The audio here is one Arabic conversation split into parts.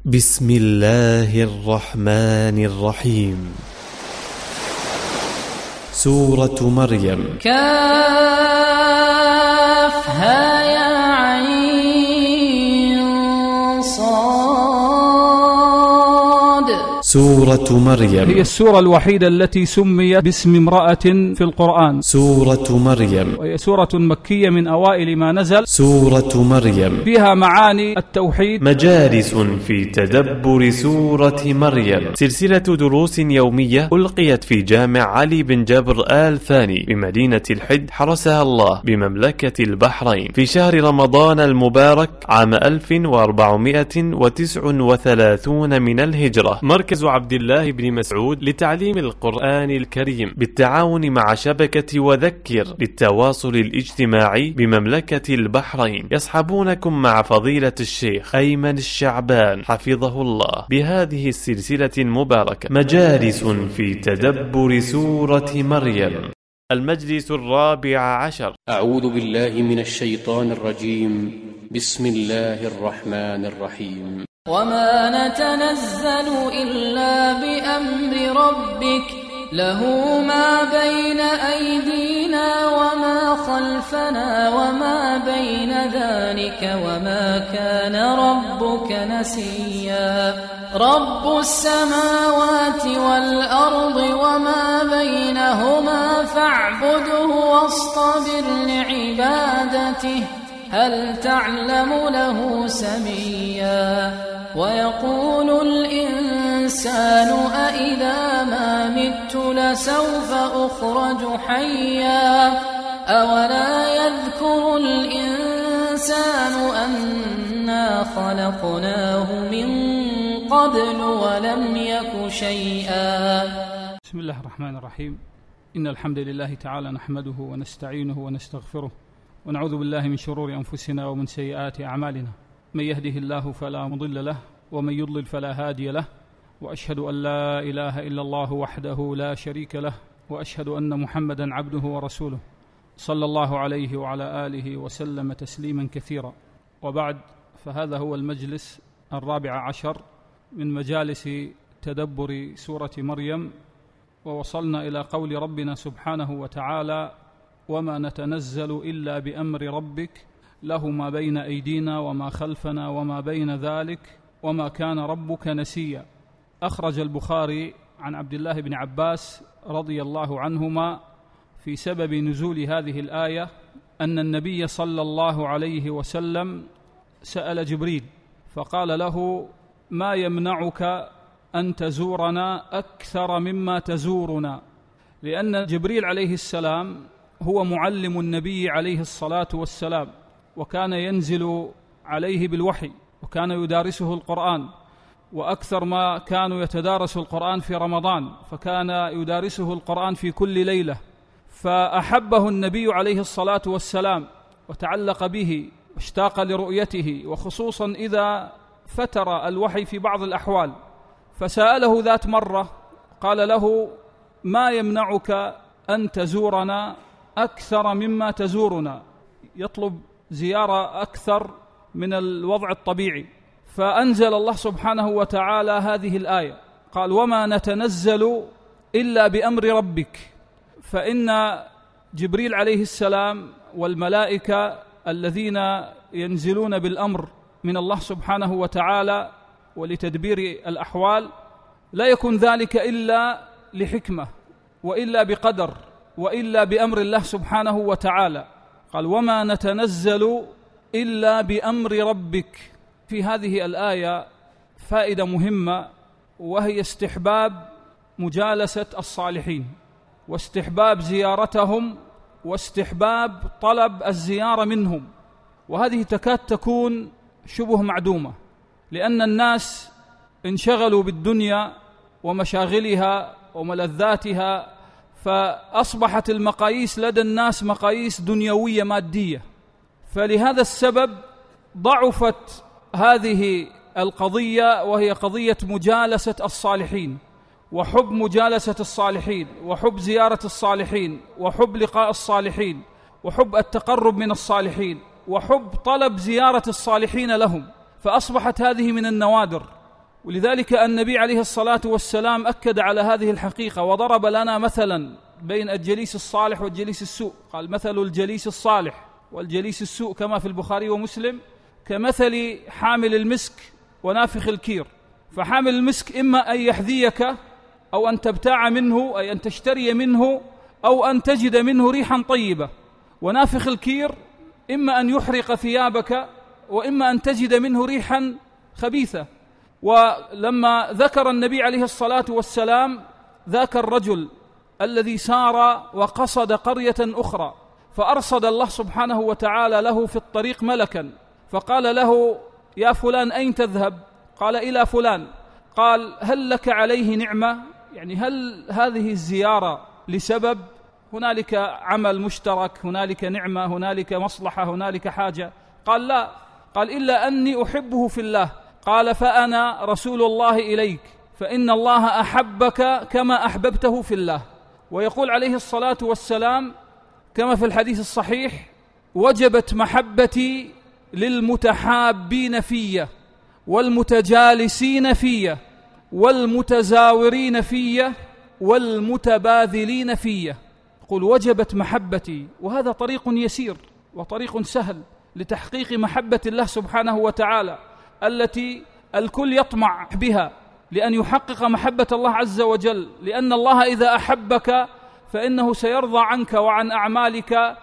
بسم الله الرحمن الرحيم. سورة مريم. كافها يا عين صاد. سورة مريم هي السورة الوحيدة التي سميت باسم امرأة في القرآن. سورة مريم وهي سورة مكية من أوائل ما نزل. سورة مريم فيها معاني التوحيد. مجالس في تدبر سورة مريم، سلسلة دروس يومية ألقيت في جامع علي بن جبر آل ثاني بمدينة الحد حرسها الله بمملكة البحرين في شهر رمضان المبارك عام 1439 من الهجرة. مركز عبد الله بن مسعود لتعليم القرآن الكريم بالتعاون مع شبكة وذكر للتواصل الاجتماعي بمملكة البحرين يصحبونكم مع فضيلة الشيخ أيمن الشعبان حفظه الله بهذه السلسلة المباركة مجالس في تدبر سورة مريم. المجلس 14. أعوذ بالله من الشيطان الرجيم. بسم الله الرحمن الرحيم. وما نتنزل إلا بأمر ربك له ما بين أيدينا وما خلفنا وما بين ذلك وما كان ربك نسيا. رب السماوات والأرض وما بينهما فاعبده واصطبر لعبادته هل تعلم له سميا. ويقول الإنسان أإذا ما مت لسوف أخرج حيا. أولا يذكر الإنسان أنا خلقناه من قبل ولم يك شيئا. بسم الله الرحمن الرحيم. إن الحمد لله تعالى نحمده ونستعينه ونستغفره ونعوذ بالله من شرور أنفسنا ومن سيئات أعمالنا. من يهده الله فلا مضل له ومن يضلل فلا هادي له، وأشهد أن لا إله إلا الله وحده لا شريك له، وأشهد أن محمدا عبده ورسوله صلى الله عليه وعلى آله وسلم تسليما كثيرا. وبعد، فهذا هو المجلس 14 من مجالس تدبر سورة مريم، ووصلنا إلى قول ربنا سبحانه وتعالى: وما نتنزل إلا بأمر ربك له ما بين أيدينا وما خلفنا وما بين ذلك وما كان ربك نسيا. أخرج البخاري عن عبد الله بن عباس رضي الله عنهما في سبب نزول هذه الآية أن النبي صلى الله عليه وسلم سأل جبريل فقال له: ما يمنعك أن تزورنا أكثر مما تزورنا؟ لأن جبريل عليه السلام هو معلم النبي عليه الصلاة والسلام، وكان ينزل عليه بالوحي، وكان يدارسه القرآن، وأكثر ما كانوا يتدارسوا القرآن في رمضان، فكان يدارسه القرآن في كل ليلة. فأحبه النبي عليه الصلاة والسلام وتعلق به واشتاق لرؤيته، وخصوصا إذا فتر الوحي في بعض الأحوال. فسأله ذات مرة قال له: ما يمنعك أن تزورنا أكثر مما تزورنا؟ يطلب زيارة أكثر من الوضع الطبيعي. فأنزل الله سبحانه وتعالى هذه الآية، قال: وما نتنزل إلا بأمر ربك. فإن جبريل عليه السلام والملائكة الذين ينزلون بالأمر من الله سبحانه وتعالى ولتدبير الأحوال لا يكون ذلك إلا لحكمة وإلا بقدر وإلا بأمر الله سبحانه وتعالى. قال: وما نتنزل إلا بأمر ربك. في هذه الآية فائدة مهمة، وهي استحباب مجالسة الصالحين، واستحباب زيارتهم، واستحباب طلب الزيارة منهم. وهذه تكاد تكون شبه معدومة، لأن الناس انشغلوا بالدنيا ومشاغلها وملذاتها، فأصبحت المقاييس لدى الناس مقاييس دنيوية مادية. فلهذا السبب ضعفت هذه القضية، وهي قضية مجالسة الصالحين، وحب مجالسة الصالحين، وحب زيارة الصالحين، وحب لقاء الصالحين، وحب التقرب من الصالحين، وحب طلب زيارة الصالحين لهم. فأصبحت هذه من النوادر، ولذلك النبي عليه الصلاة والسلام أكد على هذه الحقيقة وضرب لنا مثلا بين الجليس الصالح والجليس السوء. قال: مثل الجليس الصالح والجليس السوء كما في البخاري ومسلم كمثل حامل المسك ونافخ الكير. فحامل المسك إما أن يحذيك أو أن تبتاع منه، أي أن تشتري منه أو أن تجد منه ريحا طيبة. ونافخ الكير إما أن يحرق ثيابك وإما أن تجد منه ريحا خبيثة. ولما ذكر النبي عليه الصلاة والسلام ذاك الرجل الذي سار وقصد قرية أخرى، فأرصد الله سبحانه وتعالى له في الطريق ملكا فقال له: يا فلان أين تذهب؟ قال: إلى فلان. قال: هل لك عليه نعمة؟ يعني هل هذه الزيارة لسبب؟ هنالك عمل مشترك، هنالك نعمة، هنالك مصلحة، هنالك حاجة؟ قال: لا. قال: إلا أني أحبه في الله. قال: فأنا رسول الله إليك، فإن الله أحبك كما أحببته في الله. ويقول عليه الصلاة والسلام كما في الحديث الصحيح: وجبت محبتي للمتحابين في والمتجالسين في والمتزاورين في والمتباذلين في. قل: وجبت محبتي. وهذا طريق يسير وطريق سهل لتحقيق محبة الله سبحانه وتعالى التي الكل يطمع بها لأن يحقق محبة الله عز وجل، لأن الله إذا أحبك فإنه سيرضى عنك وعن أعمالك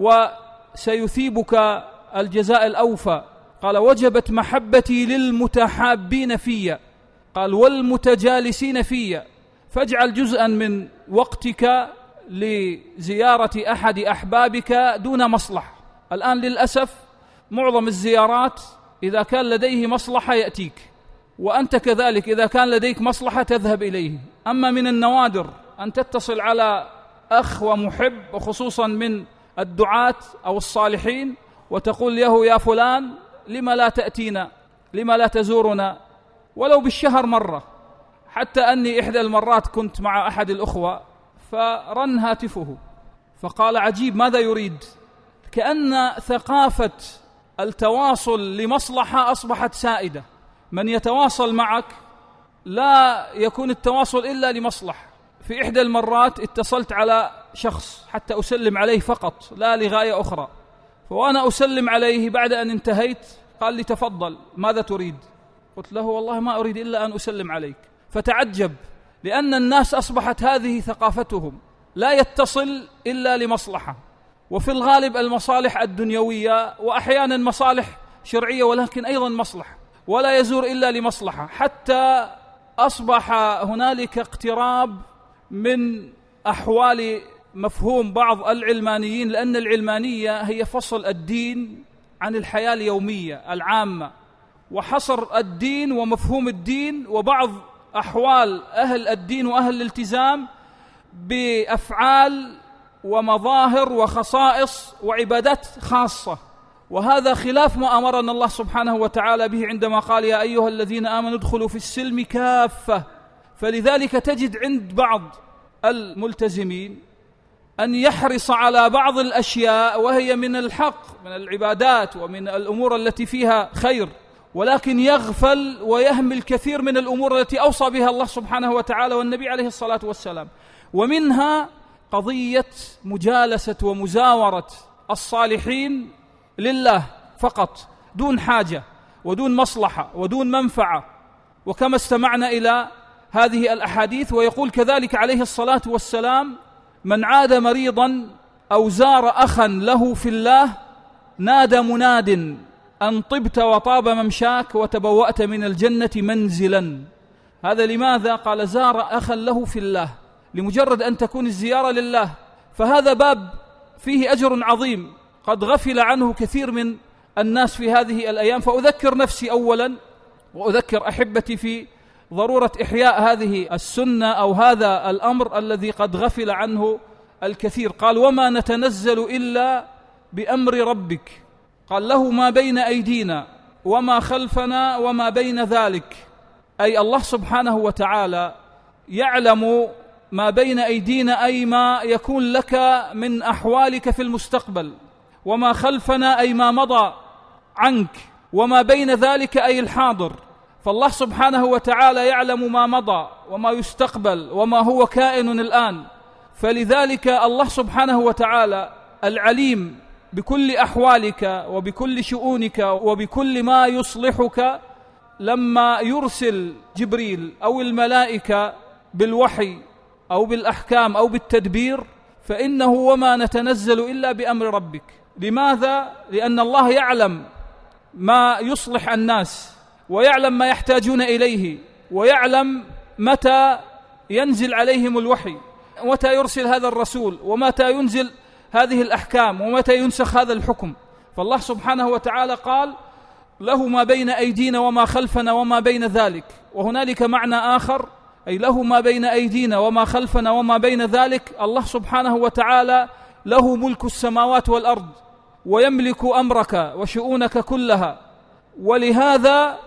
وسيثيبك الجزاء الأوفى. قال: وجبت محبتي للمتحابين في. قال: والمتجالسين في. فاجعل جزءا من وقتك لزيارة أحد أحبابك دون مصلحة. الآن للأسف معظم الزيارات إذا كان لديه مصلحة يأتيك، وأنت كذلك إذا كان لديك مصلحة تذهب إليه. أما من النوادر أن تتصل على أخ ومحب، وخصوصا من الدعاة أو الصالحين، وتقول له: يا فلان لما لا تأتينا، لما لا تزورنا ولو بالشهر مرة. حتى أني إحدى المرات كنت مع أحد الأخوة فرن هاتفه فقال: عجيب، ماذا يريد؟ كأن ثقافة التواصل لمصلحة أصبحت سائدة. من يتواصل معك لا يكون التواصل إلا لمصلحة. في إحدى المرات اتصلت على شخص حتى أسلم عليه فقط، لا لغاية أخرى، وأنا أسلم عليه بعد أن انتهيت قال لي: تفضل، ماذا تريد؟ قلت له: والله ما أريد إلا أن أسلم عليك. فتعجب، لأن الناس أصبحت هذه ثقافتهم، لا يتصل إلا لمصلحة، وفي الغالب المصالح الدنيوية، وأحيانا مصالح شرعية ولكن أيضا مصلحة، ولا يزور إلا لمصلحة. حتى أصبح هنالك اقتراب من أحوال مفهوم بعض العلمانيين، لأن العلمانية هي فصل الدين عن الحياة اليومية العامة، وحصر الدين ومفهوم الدين وبعض أحوال أهل الدين وأهل الالتزام بأفعال ومظاهر وخصائص وعبادات خاصة. وهذا خلاف ما أمرنا الله سبحانه وتعالى به عندما قال: يا أيها الذين آمنوا ادخلوا في السلم كافة. فلذلك تجد عند بعض الملتزمين أن يحرص على بعض الأشياء وهي من الحق، من العبادات ومن الأمور التي فيها خير، ولكن يغفل ويهمل كثير من الأمور التي أوصى بها الله سبحانه وتعالى والنبي عليه الصلاة والسلام. ومنها قضية مجالسة ومزاورة الصالحين لله فقط، دون حاجة ودون مصلحة ودون منفعة. وكما استمعنا إلى هذه الأحاديث، ويقول كذلك عليه الصلاة والسلام: من عاد مريضا أو زار أخا له في الله نادى مناد أن طبت وطاب ممشاك وتبوأت من الجنة منزلا. هذا لماذا؟ قال: زار أخا له في الله، لمجرد أن تكون الزيارة لله. فهذا باب فيه أجر عظيم قد غفل عنه كثير من الناس في هذه الأيام. فأذكر نفسي أولا وأذكر أحبتي في ضرورة إحياء هذه السنة أو هذا الأمر الذي قد غفل عنه الكثير. قال: وما نتنزل إلا بأمر ربك. قال: له ما بين أيدينا وما خلفنا وما بين ذلك، أي الله سبحانه وتعالى يعلم ما بين أيدينا، أي ما يكون لك من أحوالك في المستقبل، وما خلفنا أي ما مضى عنك، وما بين ذلك أي الحاضر. فالله سبحانه وتعالى يعلم ما مضى وما يستقبل وما هو كائن الآن، فلذلك الله سبحانه وتعالى العليم بكل أحوالك وبكل شؤونك وبكل ما يصلحك، لما يرسل جبريل أو الملائكة بالوحي أو بالأحكام أو بالتدبير فإنه وما نتنزل إلا بأمر ربك. لماذا؟ لأن الله يعلم ما يصلح الناس ويعلم ما يحتاجون إليه ويعلم متى ينزل عليهم الوحي ومتى يرسل هذا الرسول ومتى ينزل هذه الأحكام ومتى ينسخ هذا الحكم. فالله سبحانه وتعالى قال له ما بين أيدينا وما خلفنا وما بين ذلك، وهنالك معنى آخر أي له ما بين أيدينا وما خلفنا وما بين ذلك. الله سبحانه وتعالى له ملك السماوات والأرض ويملك أمرك وشؤونك كلها، ولهذا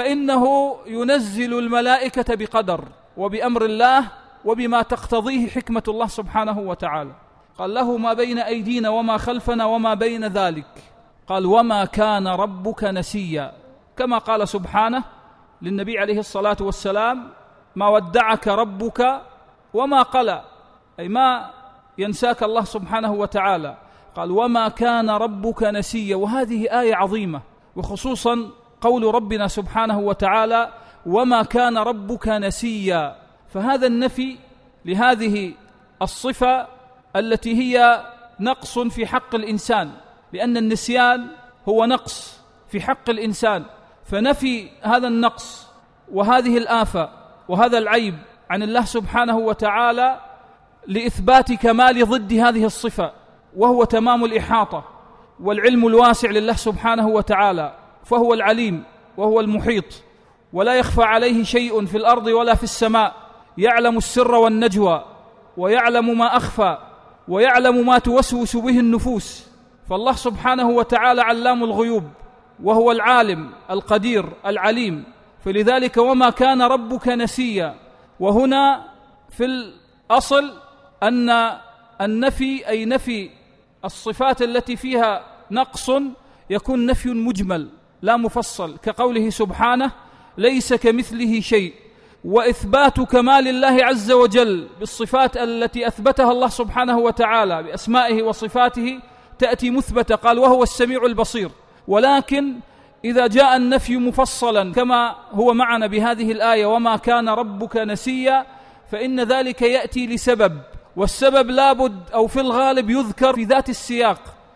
فإنه ينزل الملائكة بقدر وبأمر الله وبما تقتضيه حكمة الله سبحانه وتعالى. قال له ما بين أيدينا وما خلفنا وما بين ذلك. قال وما كان ربك نسيا، كما قال سبحانه للنبي عليه الصلاة والسلام ما ودعك ربك وما قلى، أي ما ينساك الله سبحانه وتعالى. قال وما كان ربك نسيا، وهذه آية عظيمة، وخصوصا قول ربنا سبحانه وتعالى وما كان ربك نسيا، فهذا النفي لهذه الصفة التي هي نقص في حق الإنسان، لأن النسيان هو نقص في حق الإنسان، فنفي هذا النقص وهذه الآفة وهذا العيب عن الله سبحانه وتعالى لإثبات كمال ضد هذه الصفة، وهو تمام الإحاطة والعلم الواسع لله سبحانه وتعالى، فهو العليم وهو المحيط ولا يخفى عليه شيء في الأرض ولا في السماء، يعلم السر والنجوى ويعلم ما أخفى ويعلم ما توسوس به النفوس. فالله سبحانه وتعالى علام الغيوب وهو العالم القدير العليم، فلذلك وما كان ربك نسيا. وهنا في الأصل أن النفي أي نفي الصفات التي فيها نقص يكون نفي مجمل لا مفصل، كقوله سبحانه ليس كمثله شيء، وإثبات كمال الله عز وجل بالصفات التي أثبتها الله سبحانه وتعالى بأسمائه وصفاته تأتي مثبتة، قال وهو السميع البصير. ولكن إذا جاء النفي مفصلا كما هو معنا بهذه الآية وما كان ربك نسيا، فإن ذلك يأتي لسبب، والسبب لابد أو في الغالب يذكر في ذات السياق،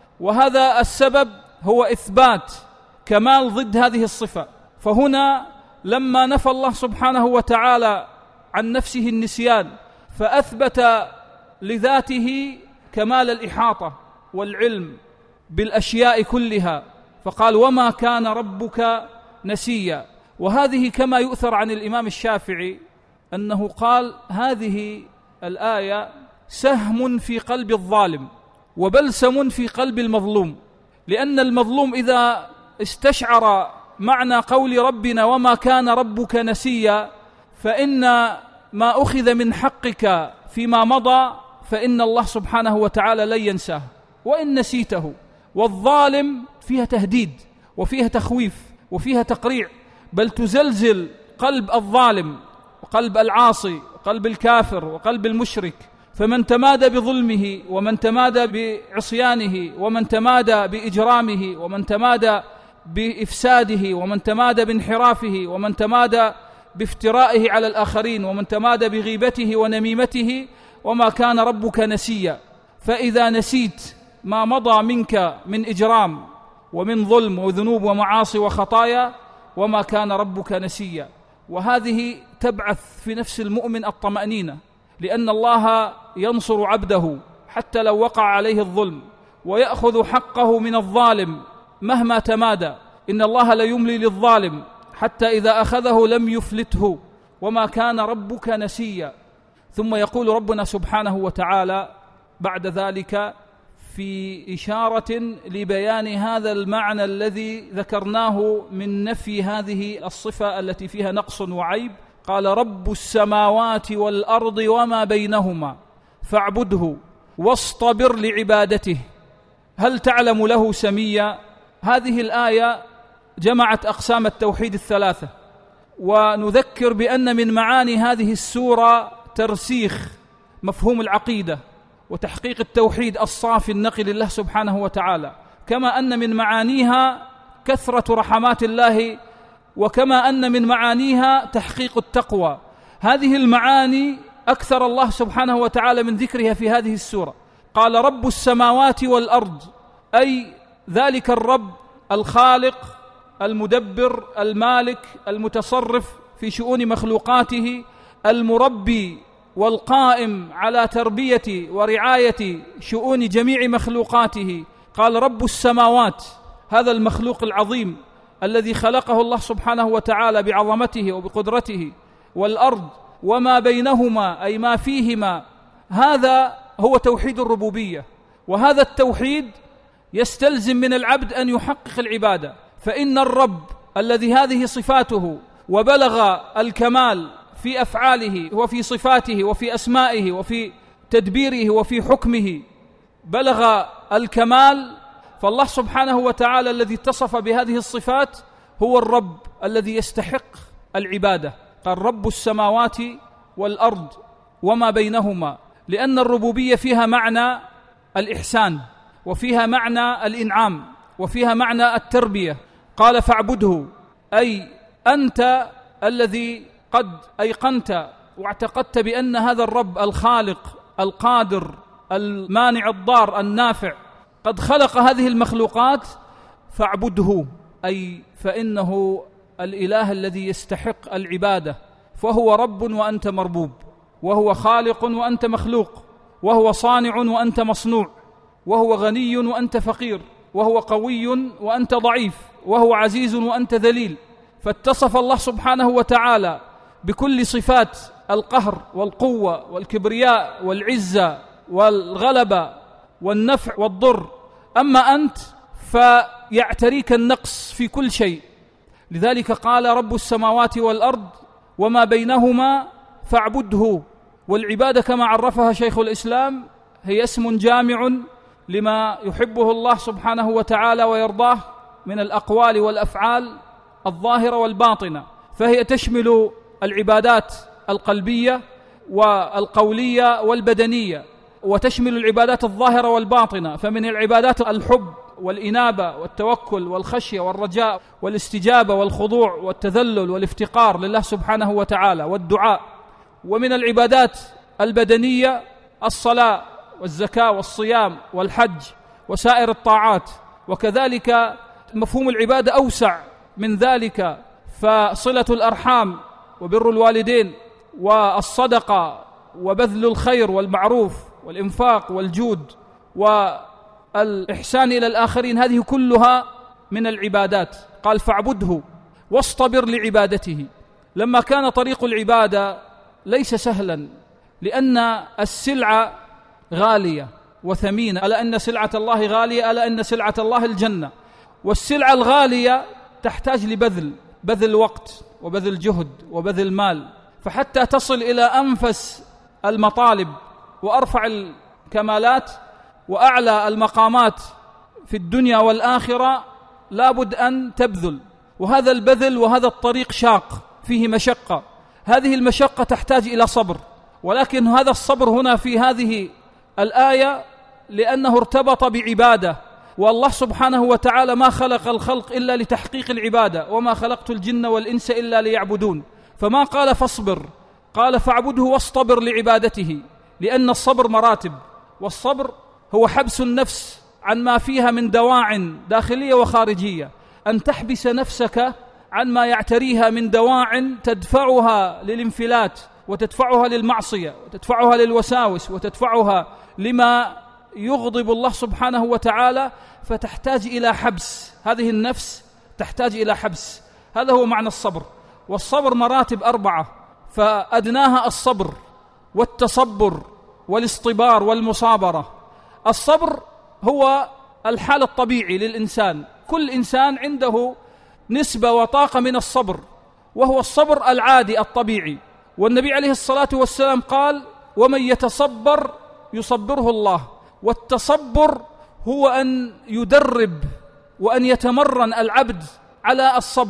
وهذا السبب هو إثبات كمال ضد هذه الصفة. فهنا لما نفى الله سبحانه وتعالى عن نفسه النسيان فأثبت لذاته كمال الإحاطة والعلم بالأشياء كلها، فقال وما كان ربك نسيا. وهذه كما يؤثر عن الإمام الشافعي أنه قال هذه الآية سهم في قلب الظالم وبلسم في قلب المظلوم، لأن المظلوم إذا استشعر معنى قول ربنا وما كان ربك نسيا فإن ما أخذ من حقك فيما مضى فإن الله سبحانه وتعالى لن ينساه وإن نسيته. والظالم فيها تهديد وفيها تخويف وفيها تقريع، بل تزلزل قلب الظالم وقلب العاصي وقلب الكافر وقلب المشرك. فمن تمادى بظلمه ومن تمادى بعصيانه ومن تمادى بإجرامه ومن تمادى بإفساده ومن تمادى بانحرافه ومن تمادى بافترائه على الآخرين ومن تمادى بغيبته ونميمته، وما كان ربك نسيا. فإذا نسيت ما مضى منك من إجرام ومن ظلم وذنوب ومعاصي وخطايا وما كان ربك نسيا. وهذه تبعث في نفس المؤمن الطمأنينة، لأن الله ينصر عبده حتى لو وقع عليه الظلم ويأخذ حقه من الظالم مهما تمادى. إن الله لا يملي للظالم حتى إذا أخذه لم يفلته، وما كان ربك نسيا. ثم يقول ربنا سبحانه وتعالى بعد ذلك في إشارة لبيان هذا المعنى الذي ذكرناه من نفي هذه الصفة التي فيها نقص وعيب، قال رب السماوات والأرض وما بينهما فاعبده واصطبر لعبادته هل تعلم له سميا. هذه الآية جمعت أقسام التوحيد الثلاثة، ونذكر بأن من معاني هذه السورة ترسيخ مفهوم العقيدة وتحقيق التوحيد الصافي النقي لله سبحانه وتعالى، كما أن من معانيها كثرة رحمات الله، وكما أن من معانيها تحقيق التقوى. هذه المعاني أكثر الله سبحانه وتعالى من ذكرها في هذه السورة. قال رب السماوات والأرض، أي ذلك الرب الخالق المدبر المالك المتصرف في شؤون مخلوقاته، المربي والقائم على تربية ورعاية شؤون جميع مخلوقاته. قال رب السماوات، هذا المخلوق العظيم الذي خلقه الله سبحانه وتعالى بعظمته وبقدرته، والأرض وما بينهما أي ما فيهما. هذا هو توحيد الربوبية، وهذا التوحيد يستلزم من العبد أن يحقق العبادة، فإن الرب الذي هذه صفاته وبلغ الكمال في أفعاله وفي صفاته وفي أسمائه وفي تدبيره وفي حكمه، بلغ الكمال. فالله سبحانه وتعالى الذي اتصف بهذه الصفات هو الرب الذي يستحق العبادة. قال رب السماوات والأرض وما بينهما، لأن الربوبية فيها معنى الإحسان، وفيها معنى الإنعام، وفيها معنى التربية. قال فاعبده، أي أنت الذي قد أيقنت واعتقدت بأن هذا الرب الخالق القادر المانع الضار النافع قد خلق هذه المخلوقات، فاعبده، أي فإنه الإله الذي يستحق العبادة، فهو رب وأنت مربوب، وهو خالق وأنت مخلوق، وهو صانع وأنت مصنوع، وهو غني وأنت فقير، وهو قوي وأنت ضعيف، وهو عزيز وأنت ذليل. فاتصف الله سبحانه وتعالى بكل صفات القهر والقوة والكبرياء والعزة والغلبة والنفع والضر. أما أنت فيعتريك النقص في كل شيء، لذلك قال رب السماوات والأرض وما بينهما فاعبده. والعبادة كما عرفها شيخ الإسلام هي اسم جامع لما يحبه الله سبحانه وتعالى ويرضاه من الأقوال والأفعال الظاهرة والباطنة، فهي تشمل العبادات القلبية والقولية والبدنية، وتشمل العبادات الظاهرة والباطنة. فمن العبادات الحب والإنابة والتوكل والخشية والرجاء والاستجابة والخضوع والتذلل والافتقار لله سبحانه وتعالى والدعاء. ومن العبادات البدنية الصلاة والزكاة والصيام والحج وسائر الطاعات. وكذلك مفهوم العبادة أوسع من ذلك، فصلة الأرحام وبر الوالدين والصدقة وبذل الخير والمعروف والإنفاق والجود والإحسان إلى الآخرين، هذه كلها من العبادات. قال فاعبده واصطبر لعبادته. لما كان طريق العبادة ليس سهلا، لأن السلعة غالية وثمينة، ألا أن سلعة الله غالية، ألا أن سلعة الله الجنة. والسلعة الغالية تحتاج بذل وقت وبذل جهد وبذل مال، فحتى تصل إلى أنفس المطالب وأرفع الكمالات وأعلى المقامات في الدنيا والآخرة لابد أن تبذل. وهذا البذل وهذا الطريق شاق فيه مشقة، هذه المشقة تحتاج إلى صبر. ولكن هذا الصبر هنا في هذه الآية لأنه ارتبط بعبادة، والله سبحانه وتعالى ما خلق الخلق إلا لتحقيق العبادة، وما خلقت الجن والإنس إلا ليعبدون. فما قال فاصبر، قال فاعبده واصطبر لعبادته، لأن الصبر مراتب. والصبر هو حبس النفس عن ما فيها من دواع داخلية وخارجية، أن تحبس نفسك عن ما يعتريها من دواع تدفعها للانفلات، وتدفعها للمعصية، وتدفعها للوساوس، وتدفعها لما يغضب الله سبحانه وتعالى، فتحتاج إلى حبس. هذه النفس تحتاج إلى حبس. هذا هو معنى الصبر. والصبر مراتب 4، فأدناها الصبر والتصبر والاصطبار والمصابرة. الصبر هو الحال الطبيعي للإنسان، كل إنسان عنده نسبة وطاقة من الصبر، وهو الصبر العادي الطبيعي. والنبي عليه الصلاة والسلام قال ومن يتصبر يصبره الله. والتصبر هو أن يدرب وأن يتمرن العبد على الصبر،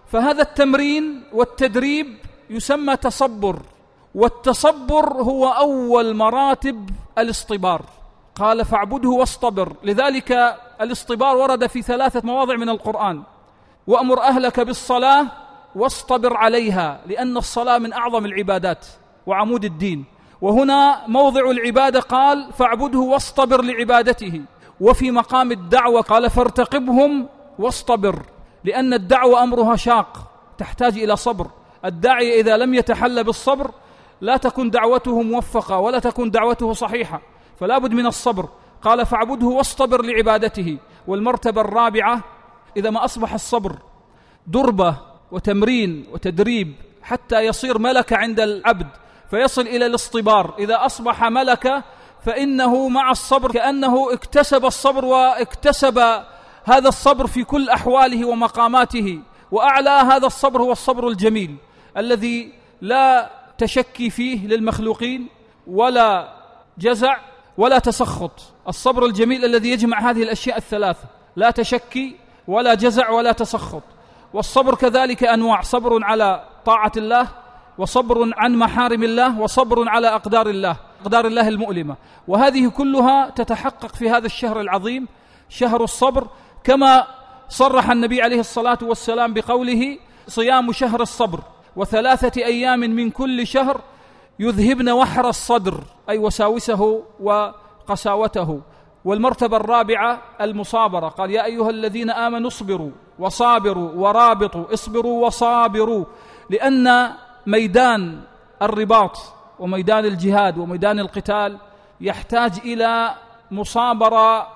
فهذا التمرين والتدريب يسمى تصبر، والتصبر هو أول مراتب الاصطبار. قال فاعبده واصطبر. لذلك الاصطبار ورد في 3 مواضع من القرآن: وأمر أهلك بالصلاة واصطبر عليها، لأن الصلاة من أعظم العبادات وعمود الدين. وهنا موضع العبادة قال فاعبده واصطبر لعبادته. وفي مقام الدعوة قال فارتقبهم واصطبر، لأن الدعوة أمرها شاق تحتاج إلى صبر. الداعي إذا لم يتحلى بالصبر لا تكون دعوته موفقة ولا تكون دعوته صحيحة، فلا بد من الصبر. قال فاعبده واصطبر لعبادته. والمرتبة الرابعة إذا ما أصبح الصبر دربة وتمرين وتدريب حتى يصير ملكة عند العبد فيصل إلى الاصطبار، إذا أصبح ملكة فإنه مع الصبر كأنه اكتسب الصبر، واكتسب هذا الصبر في كل أحواله ومقاماته. وأعلى هذا الصبر هو الصبر الجميل الذي لا تشكي فيه للمخلوقين ولا جزع ولا تسخط. الصبر الجميل الذي يجمع هذه الأشياء الثلاثة: لا تشكي ولا جزع ولا تسخط. والصبر كذلك أنواع: صبر على طاعة الله، وصبر عن محارم الله، وصبر على أقدار الله المؤلمة. وهذه كلها تتحقق في هذا الشهر العظيم، شهر الصبر، كما صرح النبي عليه الصلاة والسلام بقوله: صيام شهر الصبر، و3 أيام من كل شهر يذهبن وحر الصدر، أي وساوسه وقساوته. والمرتبة الرابعة المصابرة، قال يا أيها الذين آمنوا اصبروا وصابروا ورابطوا. اصبروا وصابروا، لأن ميدان الرباط وميدان الجهاد وميدان القتال يحتاج إلى مصابرة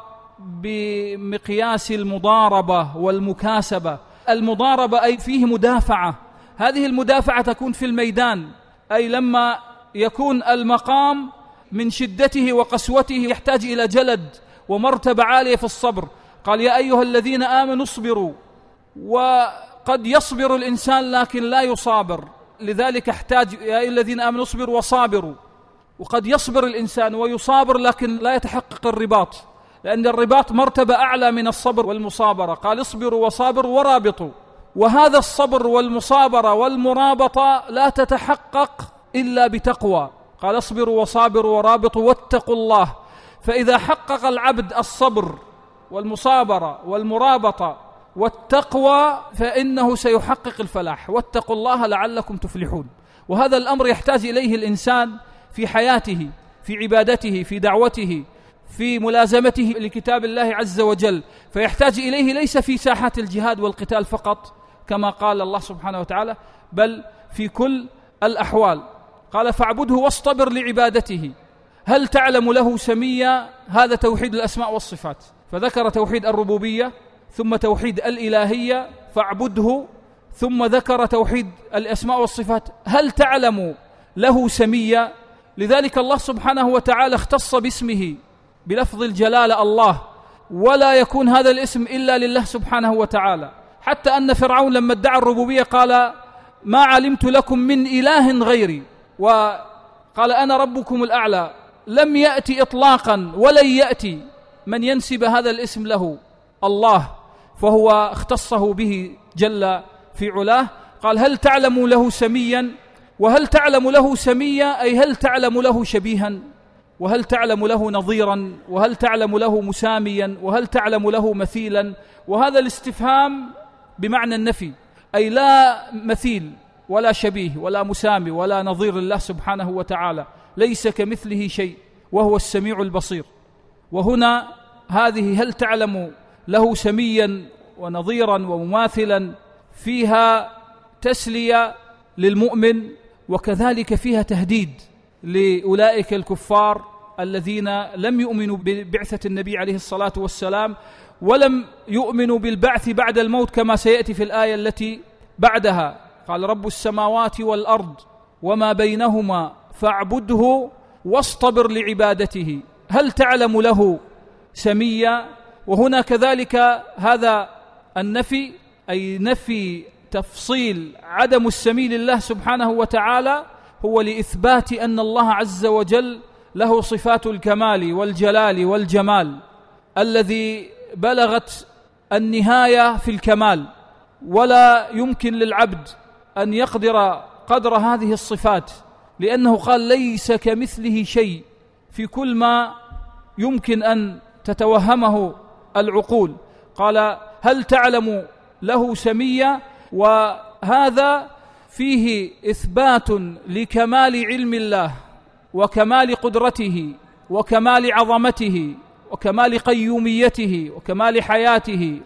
بمقياس المضاربة والمكاسبة. المضاربة أي فيه مدافعة، هذه المدافعة تكون في الميدان، أي لما يكون المقام من شدته وقسوته يحتاج إلى جلد ومرتبة عالية في الصبر. قال يا أيها الذين آمنوا اصبروا. وقد يصبر الإنسان لكن لا يصابر، لذلك احتاج يا أيها الذين آمنوا اصبروا وصابروا. وقد يصبر الإنسان ويصابر لكن لا يتحقق الرباط، لأن الرباط مرتبة أعلى من الصبر والمصابرة. قال اصبروا وصابروا ورابطوا. وهذا الصبر والمصابرة والمرابطة لا تتحقق إلا بتقوى. قال اصبروا وصابروا ورابطوا واتقوا الله. فإذا حقق العبد الصبر والمصابرة والمرابطة والتقوى فإنه سيحقق الفلاح. واتقوا الله لعلكم تفلحون. وهذا الأمر يحتاج إليه الإنسان في حياته، في عبادته، في دعوته، في ملازمته لكتاب الله عز وجل. فيحتاج إليه ليس في ساحات الجهاد والقتال فقط كما قال الله سبحانه وتعالى، بل في كل الأحوال. قال فاعبده واصطبر لعبادته. هل تعلم له سميا؟ هذا توحيد الأسماء والصفات، فذكر توحيد الربوبية ثم توحيد الإلهية فاعبده، ثم ذكر توحيد الأسماء والصفات. هل تعلم له سميا؟ لذلك الله سبحانه وتعالى اختص باسمه بلفظ الجلالة الله، ولا يكون هذا الاسم إلا لله سبحانه وتعالى. حتى أن فرعون لما ادعى الربوبية قال ما علمت لكم من إله غيري، وقال أنا ربكم الأعلى. لم يأتي إطلاقا ولن يأتي من ينسب هذا الاسم له الله، فهو اختصه به جل في علاه. قال هل تعلم له سميا؟ وهل تعلم له سميا أي هل تعلم له شبيها، وهل تعلم له نظيرا، وهل تعلم له مساميا، وهل تعلم له مثيلا. وهذا الاستفهام بمعنى النفي، أي لا مثيل ولا شبيه ولا مسامي ولا نظير الله سبحانه وتعالى، ليس كمثله شيء وهو السميع البصير. وهنا هذه هل تعلم له سميا ونظيرا ومماثلا فيها تسلية للمؤمن، وكذلك فيها تهديد لأولئك الكفار الذين لم يؤمنوا ببعثة النبي عليه الصلاة والسلام، ولم يؤمنوا بالبعث بعد الموت كما سيأتي في الآية التي بعدها. قال رب السماوات والأرض وما بينهما فاعبده واصطبر لعبادته. هل تعلم له سميا؟ وهنا كذلك هذا النفي، أي نفي تفصيل عدم السمي لله سبحانه وتعالى، هو لإثبات أن الله عز وجل له صفات الكمال والجلال والجمال الذي بلغت النهاية في الكمال. ولا يمكن للعبد أن يقدر قدر هذه الصفات، لأنه قال ليس كمثله شيء في كل ما يمكن أن تتوهمه العقول. قال هل تعلم له سميا، وهذا فيه إثبات لكمال علم الله وكمال قدرته وكمال عظمته وكمال قيوميته وكمال حياته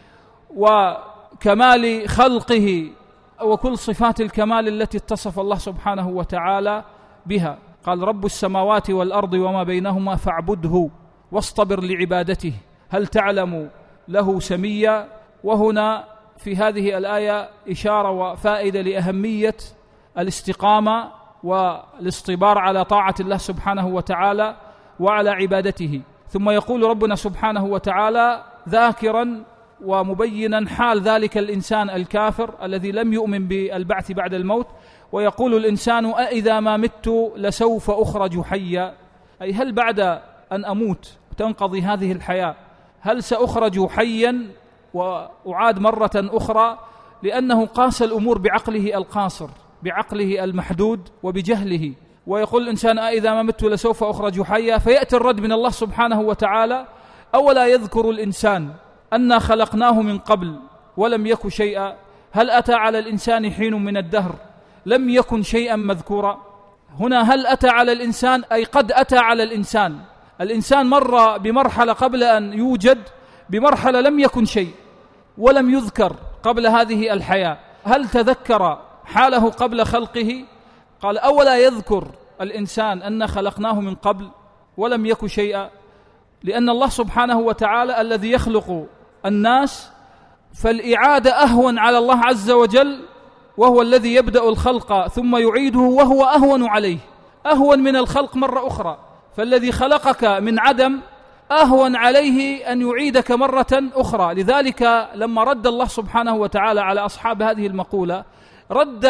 وكمال خلقه وكل صفات الكمال التي اتصف الله سبحانه وتعالى بها. قال رب السماوات والأرض وما بينهما فاعبده واصطبر لعبادته هل تعلم له سميا. وهنا في هذه الآية إشارة وفائدة لأهمية الاستقامة والاصطبار على طاعة الله سبحانه وتعالى وعلى عبادته. ثم يقول ربنا سبحانه وتعالى ذاكرا ومبينا حال ذلك الإنسان الكافر الذي لم يؤمن بالبعث بعد الموت، ويقول الإنسان أإذا ما مت لسوف أخرج حيا، أي هل بعد أن أموت تنقضي هذه الحياة هل سأخرج حيا وأعاد مرة أخرى؟ لأنه قاس الأمور بعقله القاصر، بعقله المحدود وبجهله. ويقول الإنسان أإذا ما مت لسوف أخرج حيا، فيأتي الرد من الله سبحانه وتعالى أولا يذكر الإنسان أنا خلقناه من قبل ولم يك شيئا، هل أتى على الإنسان حين من الدهر لم يكن شيئا مذكورا. هنا هل أتى على الإنسان أي قد أتى على الإنسان، الإنسان مر بمرحلة قبل أن يوجد، بمرحلة لم يكن شيء ولم يذكر قبل هذه الحياة. هل تذكر حاله قبل خلقه؟ قال أولا يذكر الإنسان أن خلقناه من قبل ولم يك شيئا، لأن الله سبحانه وتعالى الذي يخلق الناس فالإعادة أهون على الله عز وجل، وهو الذي يبدأ الخلق ثم يعيده وهو أهون عليه، أهون من الخلق مرة أخرى. فالذي خلقك من عدم أهون عليه أن يعيدك مرة أخرى. لذلك لما رد الله سبحانه وتعالى على أصحاب هذه المقولة رد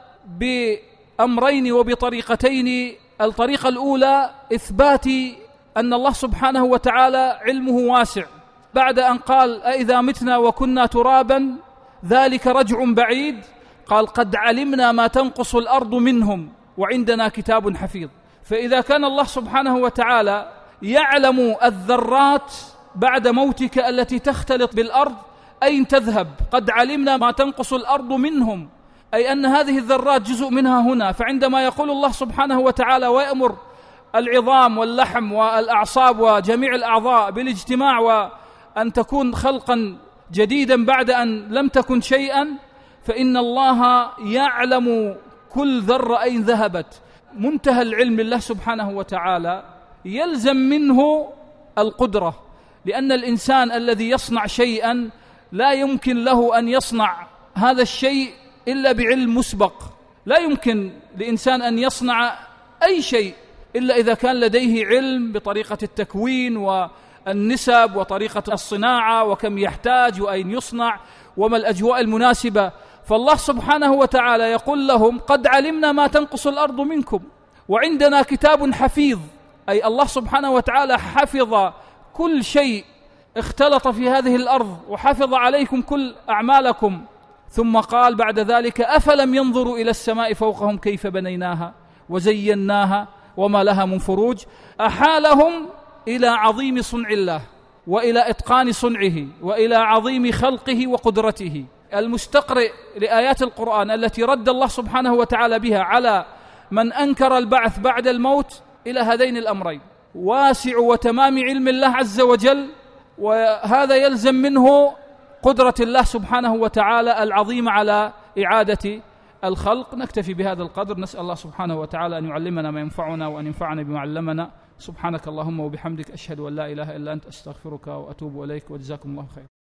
بأمرين وبطريقتين. الطريقة الأولى إثبات أن الله سبحانه وتعالى علمه واسع، بعد أن قال أإذا متنا وكنا ترابا ذلك رجع بعيد، قال قد علمنا ما تنقص الأرض منهم وعندنا كتاب حفيظ. فإذا كان الله سبحانه وتعالى يعلم الذرات بعد موتك التي تختلط بالأرض أين تذهب، قد علمنا ما تنقص الأرض منهم، أي أن هذه الذرات جزء منها هنا. فعندما يقول الله سبحانه وتعالى ويأمر العظام واللحم والأعصاب وجميع الأعضاء بالاجتماع وأن تكون خلقا جديدا بعد أن لم تكن شيئا، فإن الله يعلم كل ذرة أين ذهبت. منتهى العلم الله سبحانه وتعالى يلزم منه القدرة، لأن الإنسان الذي يصنع شيئا لا يمكن له أن يصنع هذا الشيء إلا بعلم مسبق. لا يمكن لإنسان أن يصنع أي شيء إلا إذا كان لديه علم بطريقة التكوين والنسب وطريقة الصناعة وكم يحتاج وأين يصنع وما الأجواء المناسبة. فالله سبحانه وتعالى يقول لهم قد علمنا ما تنقص الأرض منكم وعندنا كتاب حفيظ، أي الله سبحانه وتعالى حفظ كل شيء اختلط في هذه الأرض وحفظ عليكم كل أعمالكم. ثم قال بعد ذلك أفلم ينظروا إلى السماء فوقهم كيف بنيناها وزيناها وما لها من فروج. أحالهم إلى عظيم صنع الله وإلى إتقان صنعه وإلى عظيم خلقه وقدرته. المستقرئ لآيات القرآن التي رد الله سبحانه وتعالى بها على من أنكر البعث بعد الموت إلى هذين الأمرين: واسع وتمام علم الله عز وجل، وهذا يلزم منه قدرة الله سبحانه وتعالى العظيمة على إعادة الخلق. نكتفي بهذا القدر، نسأل الله سبحانه وتعالى أن يعلمنا ما ينفعنا وأن ينفعنا بما علمنا. سبحانك اللهم وبحمدك أشهد أن لا إله إلا أنت أستغفرك وأتوب إليك، وجزاكم الله خير.